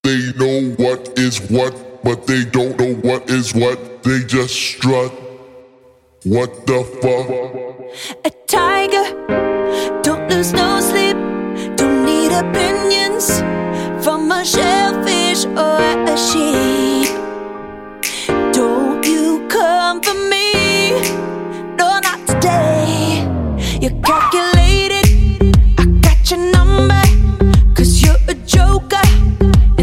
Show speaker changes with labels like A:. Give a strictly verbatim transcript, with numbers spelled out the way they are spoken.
A: they know what is what, but they don't know what is what. They just strut. What the fuck?
B: A tiger, don't lose no sleep. Don't need opinions from a shellfish or a sheep. Don't you come for me, no, not today. You got